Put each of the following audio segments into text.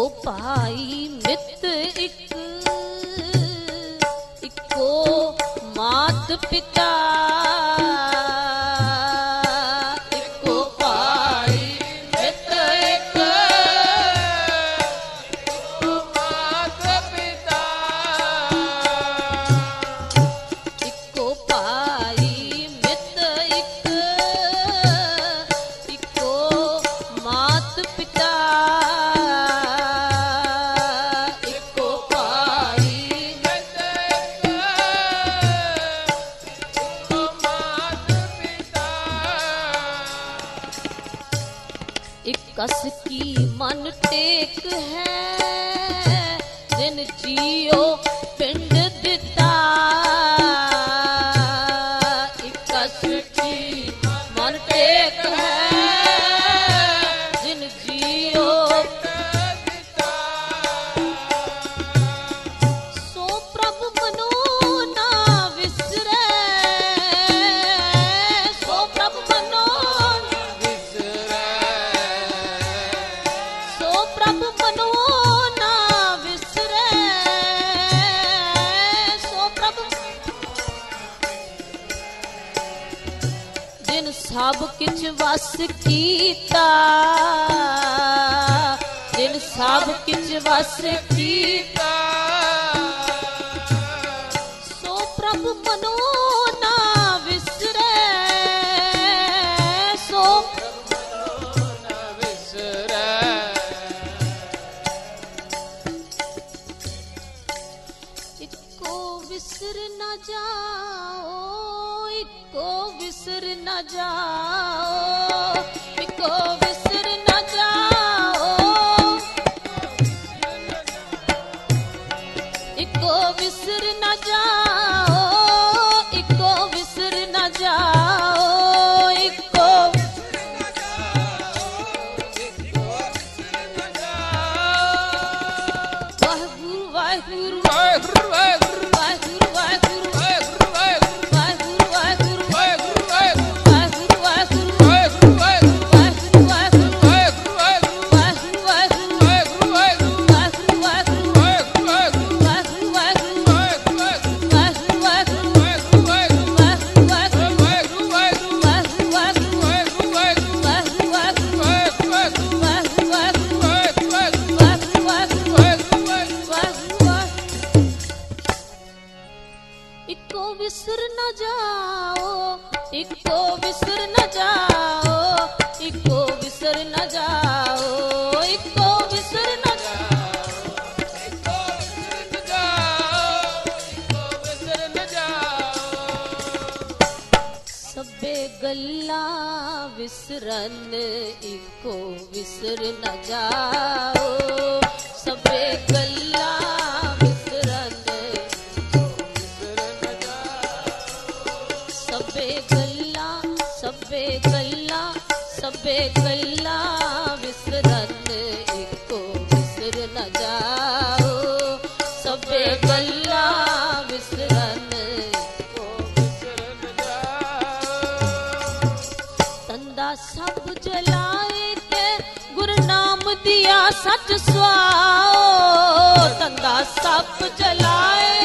Eco भाई मित eco मात पिता इको भाई मित इको मात पिता इको भाई मित इको मात पिता कस की मन टेक है जिन जियो पिंड दिता कस की मन टेक है जिन जियो दिता सो प्रभु मनो ना विसरे सो प्रभु मनो प्रभु मनो ना विसरे सो प्रभु जिन सब किछ वस कीता जिन सब किछ वस कीता सो प्रभु मनो ना विसरे सो विसर न जाओ इको विसर न जाओ इको विसर न जाओ इको विसर न जाओ इको विसर न जाओ इको वाहिगुरु वाहिगुरु इको विसर न जाओ इको विसर न जाओ इको विसर न जाओ इको विसर न जाओ इको विसर न जाओ इको विसर न जाओ सबे गल्ला विसरन इको विसर न जाओ सबे गल्ला सबे गल्ला विसरन इको विसर न जाओ सबे गल्ला विसरन इको विसर न जाओ तंदा सब जलाए के गुरु नाम दिया सच सुआओ तंदा सब जलाए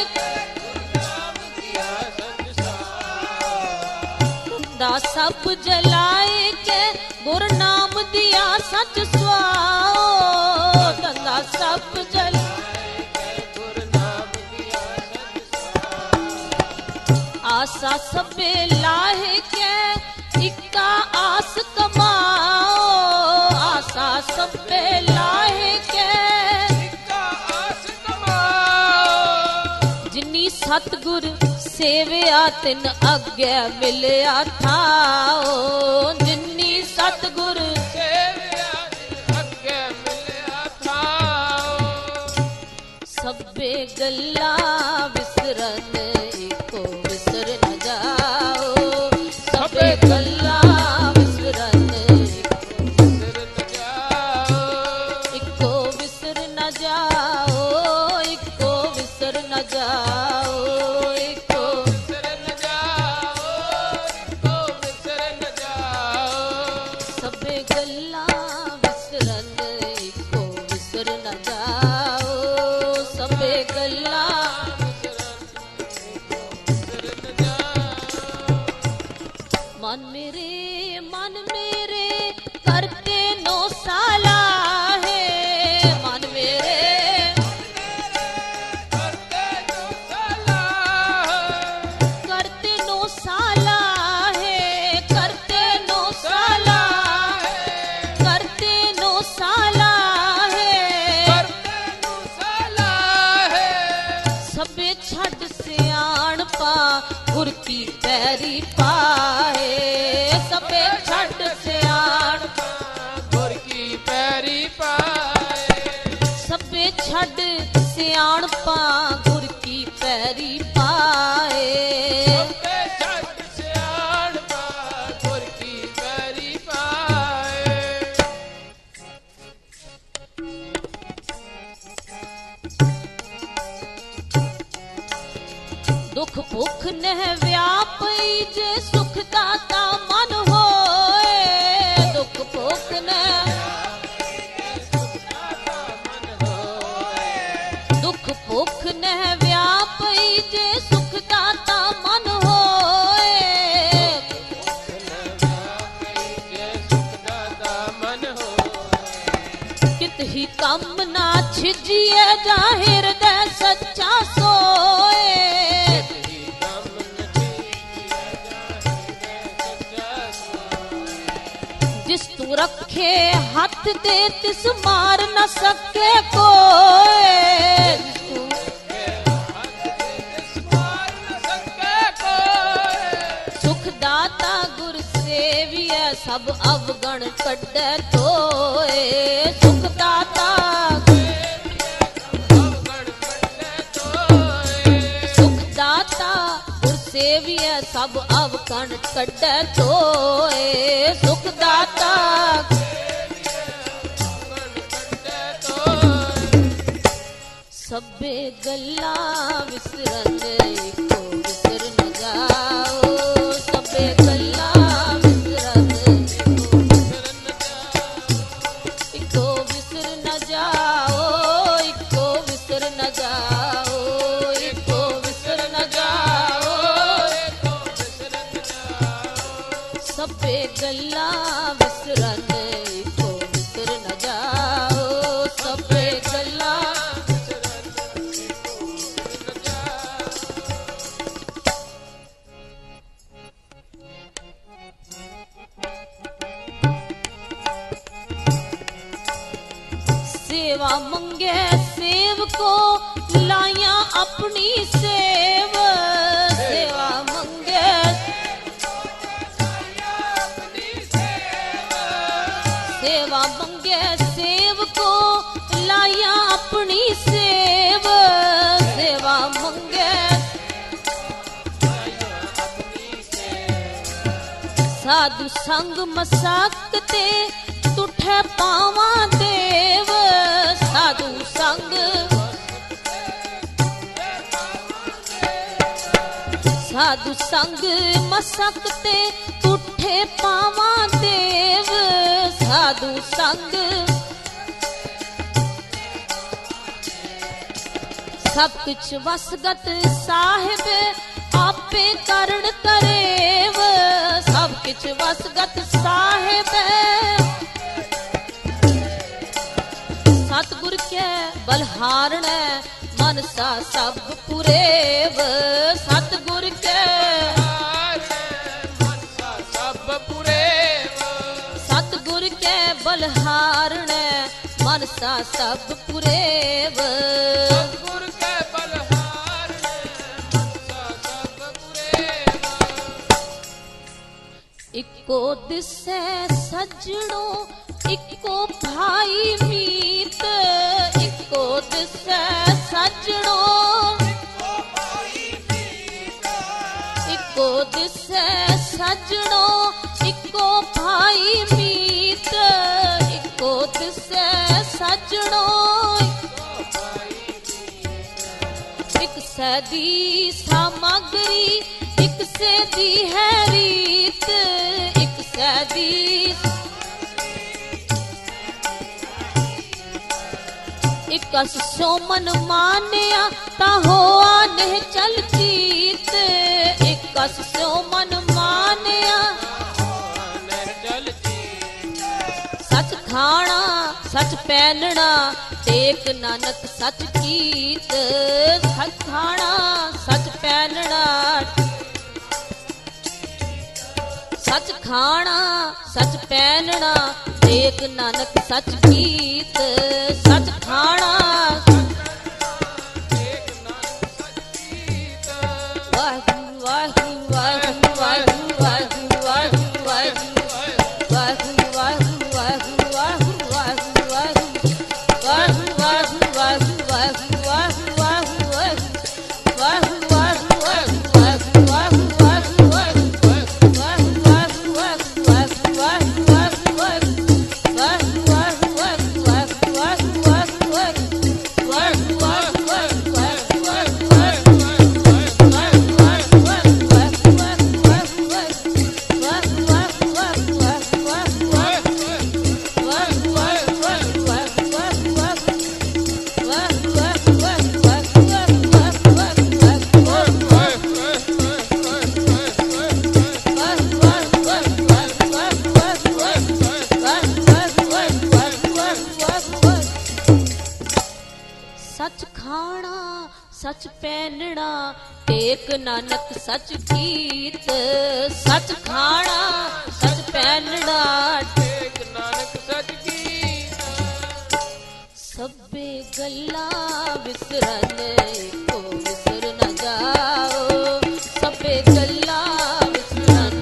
सब जलाए के गुरु नाम दिया सच सुआओ तंदा सब जलाए के गुरु नाम दिया सच सुआओ आसा सबे लाहे के इक्का आस कमाओ आसा सबे लाहे के इक्का आस कमाओ जिन्नी सतगुर सेविया तिन अग्गे मिलिया थाओ जिन्नी सतगुर सेविया तिन अग्गे मिलिया थाओ सबे गल्ला विसरन इको विसर न जाओ सबे गल्ला विसरन इको विसर न जाओ इको विसर न जाओ सबे गल्ला विसरन इको विसर न जाओ ਕੀ ਪੈਰੀ ਪਾਏ ਸਭੇ ਛੱਡ ਸਿਆਣਪਾ ਗੁਰ ਕੀ ਪੈਰੀ ਪਾਏ ਸਭੇ ਛੱਡ ਸਿਆਣਪਾ ਗੁਰ ਕੀ ਪੈਰੀ ਪਾਏ ਸਭੇ ਛੱਡ ਸਿਆਣਪਾ ਗੁਰ ਕੀ ਪੈਰੀ ਪਾਏ ਦੁੱਖ ਭੁੱਖ ਨਹਿ ਵਿਆਪਈ ਜੇ ਸੁਖ ਦਾਤਾ ਮਨ ਹੋਏ ਦੁੱਖ ਭੁੱਖ ਨਹਿ ਦੁੱਖ ਭੁੱਖ ਨਹਿ ਵਿਆਪਈ ਜੇ ਸੁਖ ਦਾਤਾ ਮਨ ਹੋਏ ਜੇ ਸੁਖ ਦਾਤਾ ਮਨ ਹੋਏ ਕਿਤ ਹੀ ਕੰਮ ਨਾ ਛਿਜੀਏ ਜਾਂ ਹਿਰਦੈ ਸੱਚਾ ਸੋਏ ਜਿਸ ਤੂੰ ਰੱਖੇ ਹੱਥ ਦੇ ਤਿਸ ਮਾਰ ਨਾ ਸਕੇ ਕੋਏ ਸੁਖ ਦਾਤਾ ਗੁਰ ਸੇਵੀਐ ਸਭ ਅਵਗਣ ਕੱਢੈ ਤੋਏ ਸੁਖ ਦਾਤਾ ਸੁਖ ਦਾਤਾ ਗੁਰ ਸੇਵੀਐ ਸਭ ਅਵਗਣ ਕੱਢੈ ਤੋਏ ਸੁਖ ਦਾਤਾ ਸਭੇ ਗੱਲਾਂ ਵਿਸਰਨ ਇੱਕੋ ਵਿਸਰ ਨ ਜਾਓ ਸਭੇ ਗੱਲਾਂ ਵਿਸਰਨ ਇੱਕੋ ਵਿਸਰ ਨ ਜਾਓ ਇੱਕੋ ਵਿਸਰ ਨ ਜਾਓ ਇੱਕੋ ਵਿਸਰ ਨ ਜਾਓ ਸਭੇ ਗੱਲਾਂ ਵਿਸਰਨ ਇੱਕੋ ਵਿਸਰ ਨ ਜਾਓ ਸਭੇ ਗੱਲਾਂ सेवा मंगे सेव को लाया अपनी सेव सेवा मंगे सेवा मंगे सेव को लाया अपनी सेव सेवा मंगे साधु संग मसाकते तुठे पावा देव साधु संग साधु संग मसकते तुठे पावा देव साधु संग सब कुछ वसगत साहिब आपे करण करेव सब कुछ वसगत साहिब सतगुर के बलहारण मनसा सब पुरेव सतगुर के मनसा सब पुरेव सतगुर के बलहारण मनसा सब पुरेव सतगुर के बलहार मनसा सब पुरेव इको दिसै सजणो इको भाई मीत इको दिसै सजणो इको दिसै सजणो इको भाई मीत इको दिसै सजणो एक सदी सामग्री एक से दी है रीत एक सदी इकस सो मन मानिया ता होआ नेह चल चीत इकस सो मन मानिया सच खाना सच पहनना टेक नानक सच कीत सच खाना सच पहनना सच खाना सच पहनना टेक नानक सच कीत सच खाना वाहिगुरू वाहिगुरू ਸੱਚ ਖਾਣਾ ਸੱਚ ਪਹਿਨਣਾ ਟੇਕ ਨਾਨਕ ਸੱਚ ਗੀਤ ਸੱਚ ਖਾਣਾ ਸੱਚ ਪਹਿਨਣਾ ਟੇਕ ਨਾਨਕ ਸੱਚ ਗੀਤ ਸਭੇ ਗੱਲਾਂ ਵਿਸਰਨ ਕੋ ਵਿਸਰ ਨਾ ਜਾਓ ਸਭੇ ਗੱਲਾਂ ਵਿਸਰਨ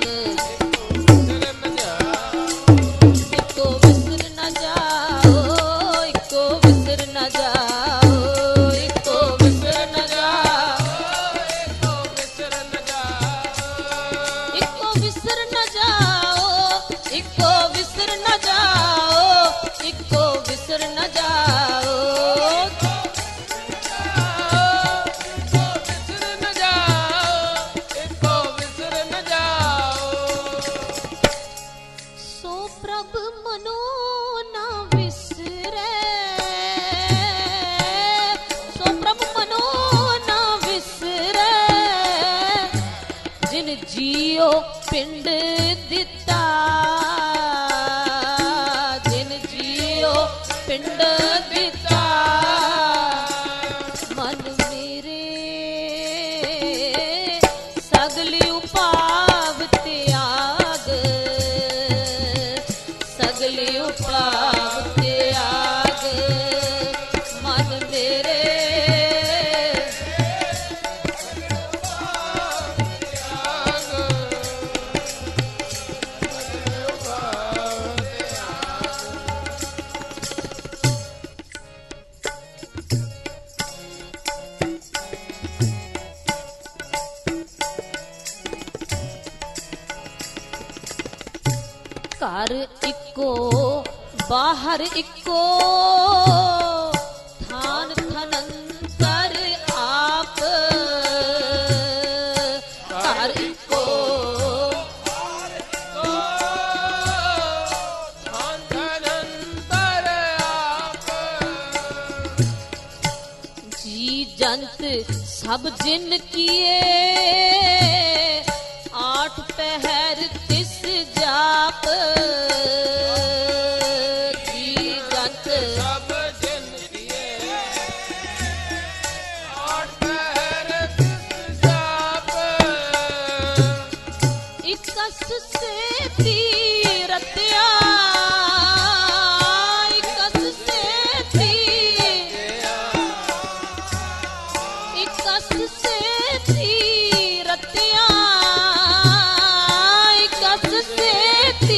ਇੱਕੋ ਵਿਸਰ ਨਾ ਜਾਓ ਇੱਕੋ ਵਿਸਰ ਨਾ ਜਾਓ ਇੱਕੋ ਵਿਸਰ ਨਾ ਜਾਓ ਇੱਕੋ ਵਿਸਰ ਨਾ ਜਾਓ ਇੱਕੋ ਵਿਸਰ ਨਾ ਜਾਓ ਇੱਕੋ ਵਿਸਰ ਨਾ ਜਾਓ ਸੋ ਪ੍ਰਭ ਮਨੋ ਨਾ ਵਿਸਰੈ ਸੋ ਪ੍ਰਭ ਮਨੋ ਨਾ ਵਿਸਰੈ ਜਿਨ ਜੀਓ ਪਿੰਡ ਦਿੱਤਾ ਜਿਨ ਜੀਓ ਪਿੰਡ ਦਿੱਤਾ ਮਨ ਮੇਰੇ ਸਗਲੀ ਉਪਾਵ ਤਿਆਗ ਸਗਲੀ ਉਪਾਵ ਤਿਆਗ ਮਨ ਮੇਰੇ ਘਰ ਇੱਕੋ ਬਾਹਰ ਇੱਕੋ ਥਾਨ ਥਨੰਤਰ ਆਪ ਘਰ ਇੱਕੋ ਜੀ ਜੰਤ ਸਭ ਜਿਨ ਕੀਏ ਆਠ ਪਹਿਰ ਤਿਸ ਜਾਪ ਜੀ ਜੰਤ ਸਭ ਜਿਨ ਕੀਏ ਆਠ ਪਹਿਰ ਤਿਸ ਜਾਪ ਇਕਸ ਸੇ ਤੀਰਤਿਆ ਇਕਸ ਸੇ ਇਕਸ ਸੇ ਤੀਰਤਿਆ ਇਕਸ ਸੇ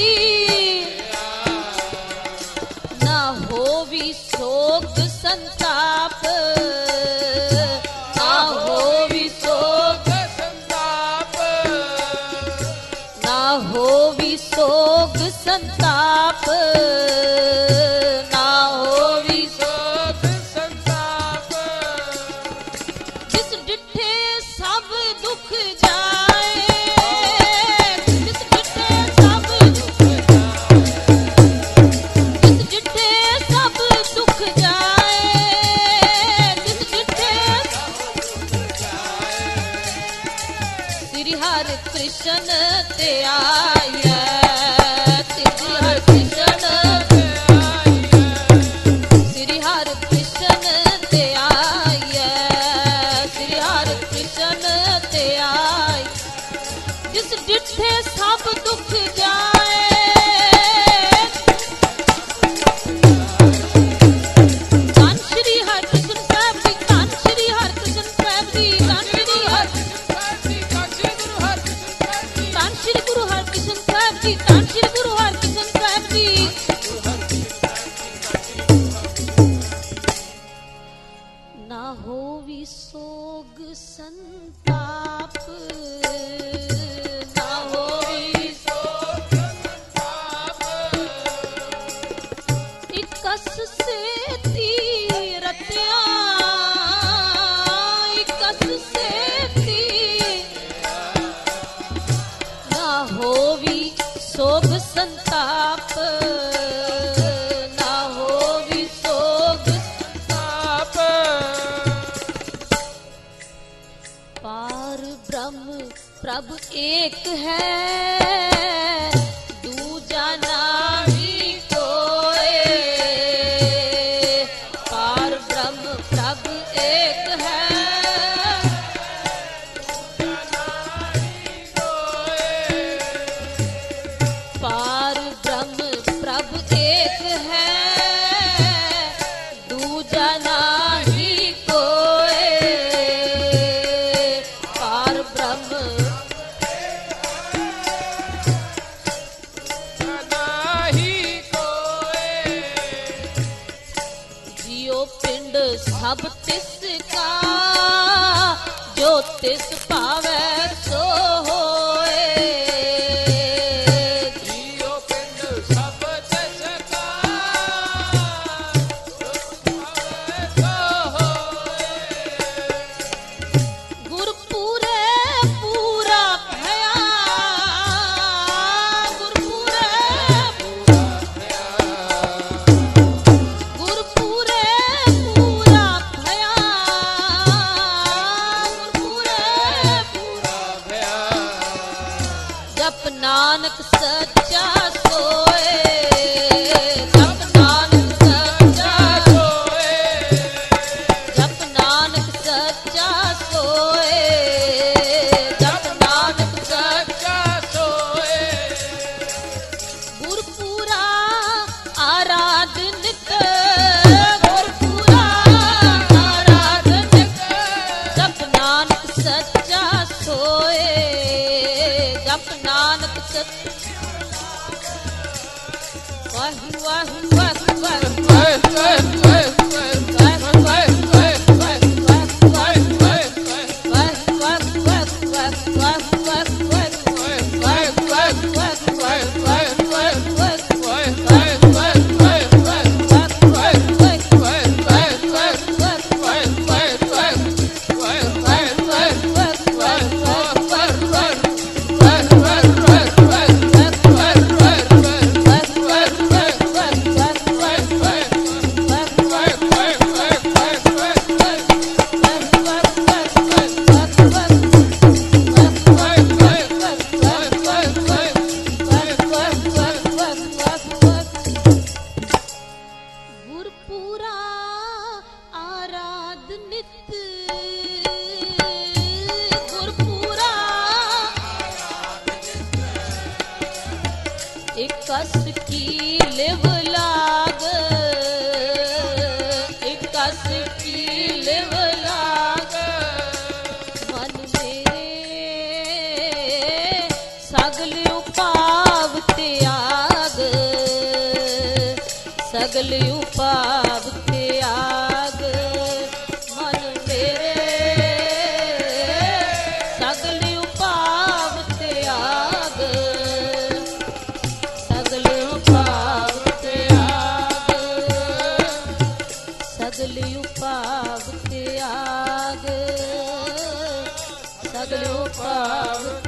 ਨਾ ਹੋਵੀ ਸੋਗ ਸੰਤਾਪ ਨਾ ਹੋਵੀ ਸੋਗ ਸੰਤਾਪ ਨਾ ਹੋਵੀ ਸੋਗ ਸੰਤਾਪ ਨਾ ਹੋਵੀ ਸੋਗ ਸੰਤਾਪ ਜਿਸ ਡਿਠੇ ਸਭ ਦੁੱਖ ਜਾਏ ਜਿਸ ਡਿਠੇ ਸਭ ਦੁੱਖ ਜਿਸ ਡਿਠੇ ਸਭ ਦੁੱਖ ਜਾਏ ਜਿਸ ਡਿਠੇ ਸ੍ਰੀ ਹਰਿ ਕ੍ਰਿਸ਼ਨ ਤੇ ਆਇਆ ਸ੍ਰੀ ਹਰਿ ਕ੍ਰਿਸ਼ਨ ਸ੍ਰੀ ਹਰਿ ਕ੍ਰਿਸ਼ਨ ਤੇ ਆਇਆ ਸ੍ਰੀ ਹਰਿ ਕ੍ਰਿਸ਼ਨ ਤੇ ਆਈ ਜਿਸ ਡਿਠੇ ਸਭ ਦੁੱਖ ਜਾਏ ਧੰਨ ਸ੍ਰੀ ਹਰਿ ਕ੍ਰਿਸ਼ਨ ਸਾਹਿਬ ਜੀ ਧੰਨ ਸ੍ਰੀ ਹਰਿ ਕ੍ਰਿਸ਼ਨ ਸਾਹਿਬ ਜੀ ਧੰਨ ਸ੍ਰੀ ਹਰਿ ਧੰਨ ਸ੍ਰੀ ਗੁਰੂ ਹਰਿਕ੍ਰਿਸ਼ਨ ਸਾਹਿਬ ਜੀ ਧੰਨ ਸ੍ਰੀ ਗੁਰੂ ਹਰਿਕ੍ਰਿਸ਼ਨ ਸਾਹਿਬ ਜੀ ਨਾ ਹੋਵੀ ਸੋਗ ਸੰਤਾਪ ਨਾ ਹੋਵੀ ਸੋਗ ਸੰਤਾਪ ਇਕਸ ਸੇ ਤੀਰਤਿਆ ਇਕਸ ਸੇ ਨਾ ਹੋਵੀ ਸੋਗ ਸੰਤਾਪ ਨਾ ਹੋਵੀ ਸੋਗ ਸੰਤਾਪ ਪਾਰ ਬ੍ਰਹਮ ਪ੍ਰਭ ਏਕ ਹੈ ਦੂਜਾ ਨਾਹੀ ਕੋਏ ਪਾਰ ब्रह्म प्रभ एक है। पार ब्रह्म प्रभ एक है, दूजा नाही कोय। पार ब्रह्म जियो पिंड सब तिसका, जो तिस पावै सो होए। जियो पिंड सब तिसका, जो होए। गुरपुरे पूरा भया, गुरपुरे गुरपुरे पूरा भया, गुरपुरे पूरा। जप नानक सच्चा सोए, जप नानक सच्चा सोए, जप नानक सच्चा सोए, जप नानक सच्चा सोए। गुरपुरा आराध नित, गुरपुरा आराध नित। जप नानक सच्चा सोए, जप नानक सच्चा। वाहि वाहि वाहि वाहि गुरपुरा आराध नित, गुरपुरा इकस की लिव लाग, इकस की लिव लाग। मन मेरे सगल उपाव त्याग, सगल उपाव त्याग। मन मेरे सगल उपाव त्याग, सगल उपाव त्याग, सगल उपाव त्याग, सगल उपाव